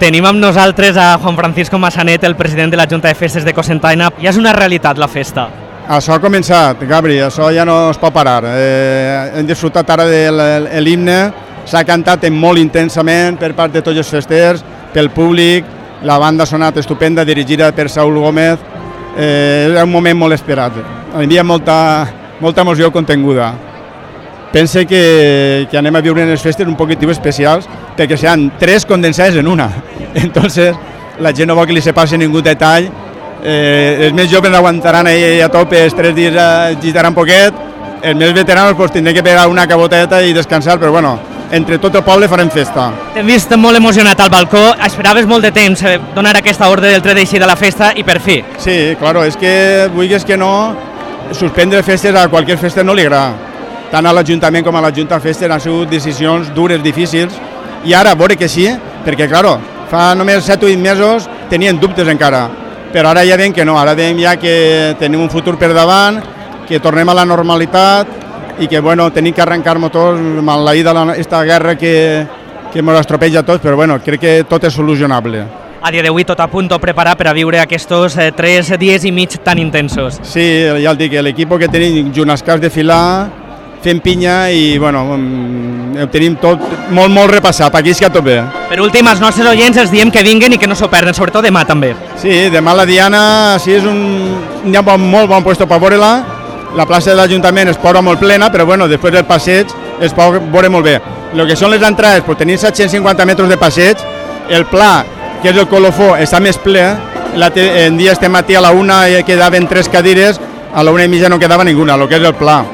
Tenim amb nosaltres a Juan Francisco Massanet, el president de la Junta de Festes de Cocentaina. Ja és una realitat la festa. Això ha començat, Gabri, això ja no es pot parar. Hem disfrutat ara de l'himne, s'ha cantat molt intensament per part de tots els festers, pel públic, la banda ha sonat estupenda, dirigida per Saúl Gómez. Era un moment molt esperat. Hi havia molta emoció contenguda. Pense que anem a viure unes festes un poquitiu especials perquè seran 3 condensades en una. Entonces, la gent no vol que li se passi ningú detall. Els més joves aguantaran a tope, els 3 dies agitaran poquet. Els més veteranos pues, tindrem que pegar una caboteta i descansar, però bueno, entre tot el poble farem festa. T'hem vist molt emocionat al balcó, esperaves molt de temps donar aquesta ordre del tret d'eixir de la festa i per fi. Sí, claro, és que vulguis que no, suspendre festes a qualsevol festa no li agrada. Tant a l'Ajuntament com a la Junta de Festes han sigut decisions dures, difícils, i ara veure que sí, perquè claro, fa només 7 o 8 mesos tenien dubtes encara, però ara ja veiem que no, ara veiem ja que tenim un futur per davant, que tornem a la normalitat i que bueno, tenim que arrencar motors amb la ida d'esta guerra que ens estropeja a tots, però bueno, crec que tot és solucionable. A dia d'avui tot a punt preparar per a viure aquests 3 dies i mig tan intensos. Sí, ja el dic, l'equip que tenim junt als caps de filar, fent pinya i bueno, ho tenim tot molt repassat, aquí és que tot bé. Per últim, als nostres oients els diem que vinguen i que no s'ho perden, sobretot demà també. Sí, demà la Diana sí és un molt bon puesto per veure-la, la plaça de l'Ajuntament es posa molt plena, però bueno, després del passeig es pot veure molt bé. El que són les entrades, pues, tenim 750 metres de passeig, el pla, que és el colofó, està més ple, en dia este matí a la 1 quedaven 3 cadires, a la 1:30 no quedava ninguna, el que és el pla.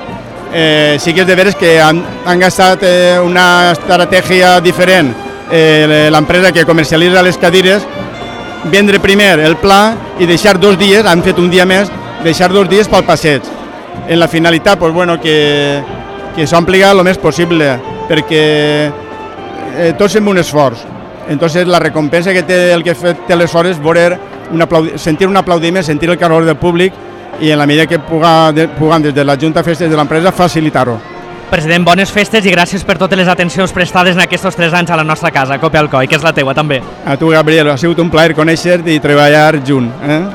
Sí que és de veres que han gastat una estratègia diferent l'empresa que comercialitza les cadires, vendre primer el pla i deixar 2 dies, han fet un dia més, deixar 2 dies pel passeig. En la finalitat, pues, bueno, que s'ompliga el més possible, perquè tots fem un esforç. Entonces la recompensa que té el que té l'esforç és sentir un aplaudiment, sentir el calor del públic i en la medida que puguem des de la Junta de Festes de l'empresa facilitar-ho. President, bones festes i gràcies per totes les atencions prestades en aquests 3 anys a la nostra casa, Cope al Coll, que és la teua també. A tu, Gabriel, ha sigut un plaer conèixer-te i treballar junt.